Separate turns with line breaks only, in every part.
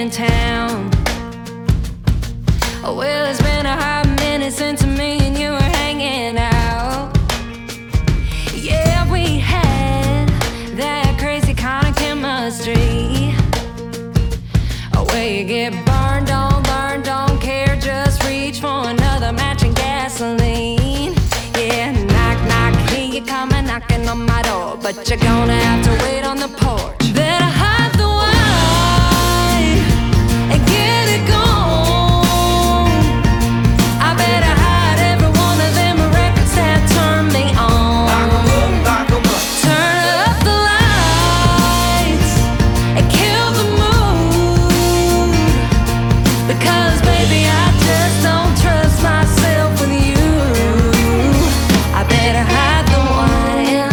downtown. Oh, well, it's been a hot minute since me and you were hanging out. Yeah, we had that crazy kind of chemistry. Oh, where you get burned, don't learn, don't care, just reach for another match and gasoline. Yeah, knock, knock, hear you coming, knocking on my door, but you're gonna have to wait on the porch. Better hide the wine and get it gone. I better hide every one of them records that turn me on. Turn up the lights and kill the mood, because baby, I just don't trust myself with you. I better hide the wine.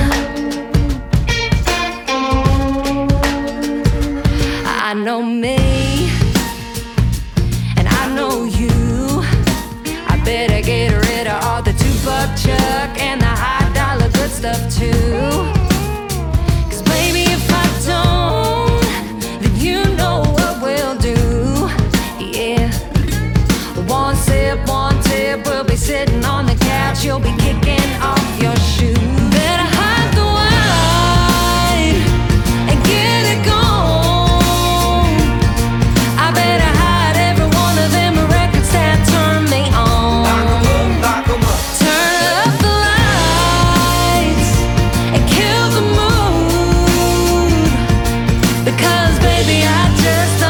I know me, and I know you. I better get rid of all the $2 chuck and the high dollar good stuff too. 'Cause baby, if I don't, then you know what we'll do. Yeah, one sip, one tip, we'll be sitting on the couch, you'll be kicking off your shoes. Better hide the wine and get it gone. I better hide every one of them records that turn me on. Turn up the lights and kill the mood, because baby, I just